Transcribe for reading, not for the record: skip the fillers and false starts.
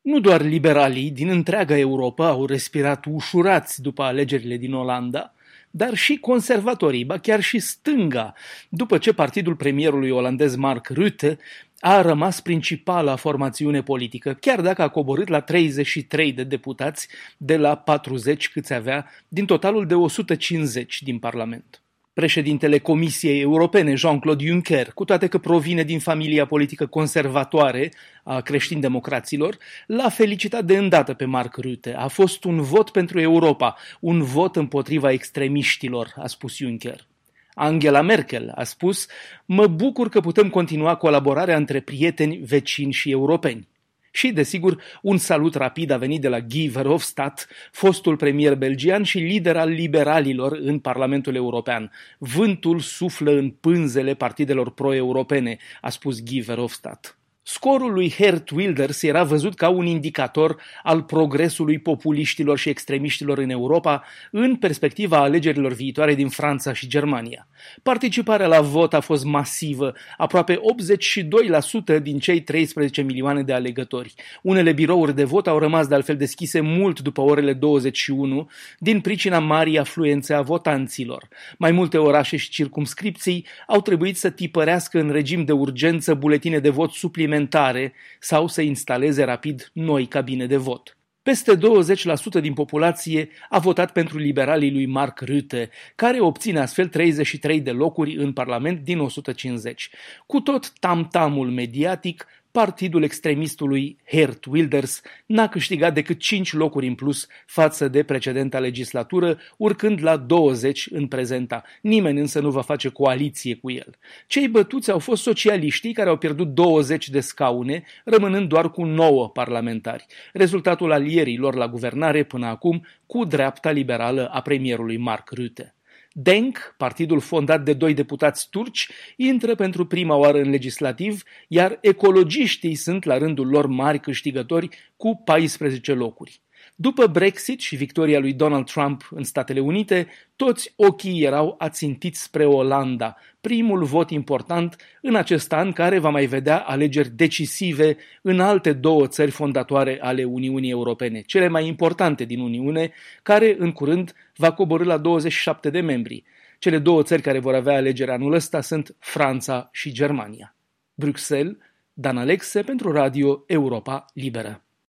Nu doar liberalii din întreaga Europa au respirat ușurați după alegerile din Olanda, dar și conservatorii, ba chiar și stânga, după ce partidul premierului olandez Mark Rutte a rămas principala formațiune politică, chiar dacă a coborât la 33 de deputați de la 40 câți avea din totalul de 150 din Parlament. Președintele Comisiei Europene, Jean-Claude Juncker, cu toate că provine din familia politică conservatoare a creștin-democraților, l-a felicitat de îndată pe Mark Rutte. A fost un vot pentru Europa, un vot împotriva extremiștilor, a spus Juncker. Angela Merkel a spus: mă bucur că putem continua colaborarea între prieteni, vecini și europeni. Și, desigur, un salut rapid a venit de la Guy Verhofstadt, fostul premier belgian și lider al liberalilor în Parlamentul European. Vântul suflă în pânzele partidelor pro-europene, a spus Guy Verhofstadt. Scorul lui Geert Wilders era văzut ca un indicator al progresului populiștilor și extremiștilor în Europa în perspectiva alegerilor viitoare din Franța și Germania. Participarea la vot a fost masivă, aproape 82% din cei 13 milioane de alegători. Unele birouri de vot au rămas de altfel deschise mult după orele 21 din pricina marii afluențe a votanților. Mai multe orașe și circumscripții au trebuit să tipărească în regim de urgență buletine de vot suplimentare sau să instaleze rapid noi cabine de vot. Peste 20% din populație a votat pentru liberalii lui Mark Rutte, care obține astfel 33 de locuri în Parlament din 150. Cu tot tam-tamul mediatic, partidul extremistului Geert Wilders n-a câștigat decât 5 locuri în plus față de precedenta legislatură, urcând la 20 în prezenta. Nimeni însă nu va face coaliție cu el. Cei bătuți au fost socialiștii, care au pierdut 20 de scaune, rămânând doar cu 9 parlamentari. Rezultatul alierilor la guvernare până acum cu dreapta liberală a premierului Mark Rutte. DENK, partidul fondat de 2 deputați turci, intră pentru prima oară în legislativ, iar ecologiștii sunt la rândul lor mari câștigători cu 14 locuri. După Brexit și victoria lui Donald Trump în Statele Unite, toți ochii erau ațintiți spre Olanda, primul vot important în acest an care va mai vedea alegeri decisive în alte 2 țări fondatoare ale Uniunii Europene, cele mai importante din Uniune, care în curând va coborî la 27 de membri. Cele 2 țări care vor avea alegeri anul ăsta sunt Franța și Germania. Bruxelles, Dan Alexe pentru Radio Europa Liberă.